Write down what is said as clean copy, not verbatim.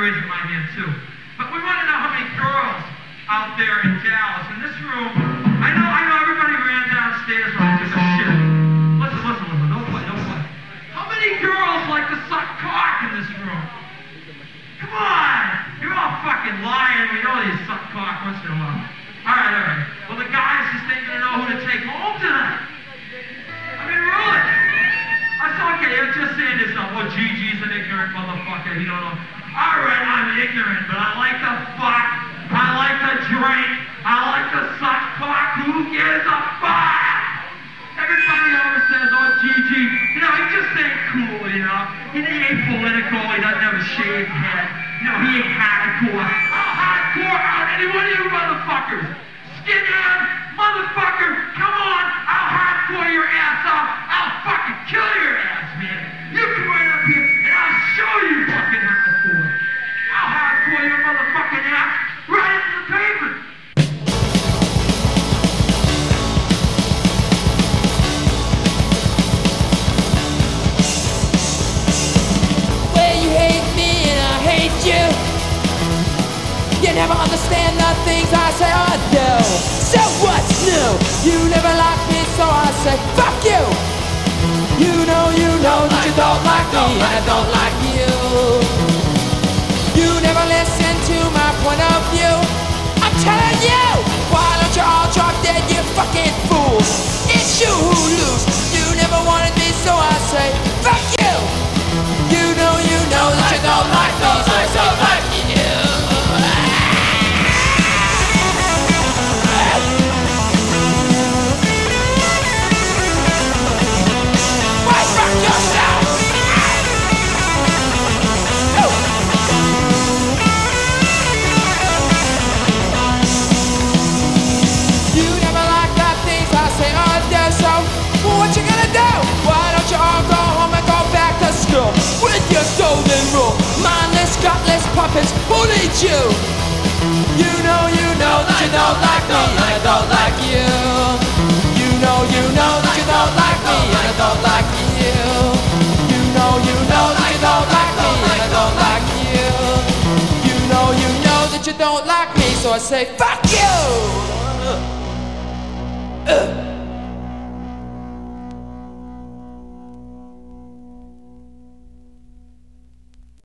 raising my hand too. But we want to know how many girls out there in Dallas. In this room, I know everybody ran downstairs when I took a shit. Listen, don't play. How many girls like to suck cock in this room? Come on! You're all fucking lying. We know you suck cock once in a while. Alright. Well, the guys just thinking to know who to take home tonight. I mean, really? That's okay. You're just saying this stuff. Well, Gigi's an ignorant motherfucker. You don't know. Alright, I'm ignorant, but I like to fuck. I like to drink. I like to suck cock. Who gives a fuck? Everybody always says, oh, Gigi, you know, he just ain't cool, you know. He ain't political. He doesn't have a shaved head. You know, he ain't hardcore. How hardcore are any one of you motherfuckers? Skinhead, motherfucker, come on. I'll hardcore your ass off. I'll fucking kill your ass, man. You come right up here and I'll show you fucking hardcore. I'll hardcore your motherfucking ass right into the pavement. You never understand the things I say or do. So what's new? You never liked me, so I say fuck you. You know that you don't like me, and I don't like you. You never listen to my point of view. I'm telling you, why don't you all drop dead, you fucking fools? It's you who lose. You never wanted me, so I say fuck you. You know that you don't like me, so I say fuck you. With your golden rule, mindless, gutless puppets who lead you. You know that you don't like me, and I don't like you. You know that you don't like me, and I don't like you. You know that you don't like me, and I don't like you. You know that you don't like me, so I say fuck you.